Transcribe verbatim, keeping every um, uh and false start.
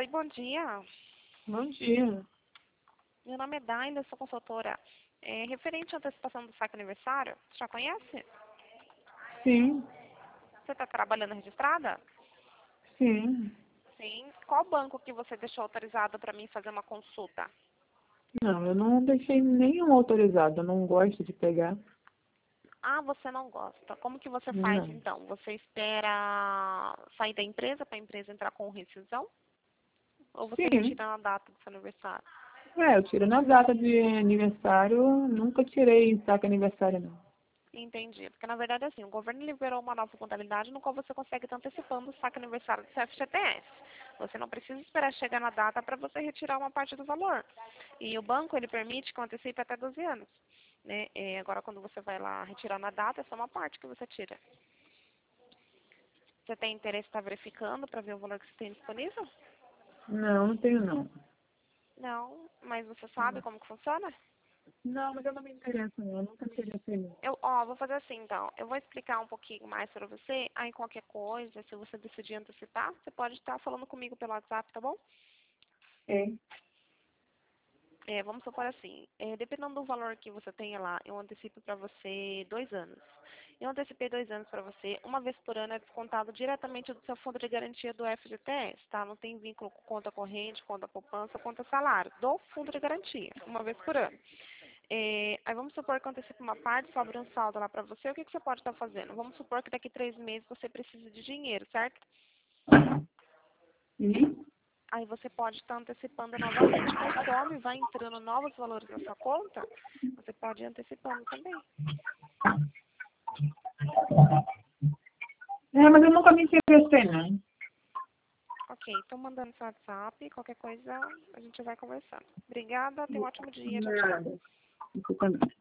Oi, bom dia. Bom dia. Meu nome é Dainda, sou consultora. É, referente à antecipação do saque aniversário, já conhece? Sim, Você está trabalhando registrada? sim. Sim. Qual banco que você deixou autorizado para mim fazer uma consulta? Não, eu não deixei nenhum autorizado, eu não gosto de pegar. Ah, você não gosta. Como que você faz Não. então? Você espera sair da empresa para a empresa entrar com rescisão? Ou você Sim. retira na data do seu aniversário? É, eu tiro na data de aniversário, nunca tirei em saque aniversário, não. Entendi. Porque na verdade assim, o governo liberou uma nova modalidade no qual você consegue estar antecipando o saque aniversário do seu F G T S. Você não precisa esperar chegar na data para você retirar uma parte do valor. E o banco ele permite que eu antecipe até doze anos. Né? E agora quando você vai lá retirar na data, é só uma parte que você tira. Você tem interesse em estar verificando para ver o valor que você tem disponível? Não, não tenho não. Não, mas você sabe como que funciona? Não, mas eu não me interesso, não. Eu nunca interessei nisso. Eu, ó, vou fazer assim então. Eu vou explicar um pouquinho mais para você. Aí qualquer coisa, se você decidir antecipar, você pode estar falando comigo pelo WhatsApp, tá bom? É. É, vamos supor assim, é, dependendo do valor que você tenha lá, eu antecipo para você dois anos. Eu antecipei dois anos para você, uma vez por ano é descontado diretamente do seu fundo de garantia do F G T S, tá? Não tem vínculo com conta corrente, conta poupança, conta salário, do fundo de garantia, uma vez por ano. É, aí vamos supor que eu antecipo uma parte, sobra um saldo lá para você, o que, que você pode estar fazendo? Vamos supor que daqui a três meses você precisa de dinheiro, certo? E? Aí você pode estar antecipando novamente. Conforme vai entrando novos valores na sua conta, você pode ir antecipando também. É, mas eu nunca me interessei, não. Ok, estou mandando seu WhatsApp. Qualquer coisa a gente vai conversando. Obrigada, tenha um ótimo dia. Tchau, tchau. Nada. Não fica não.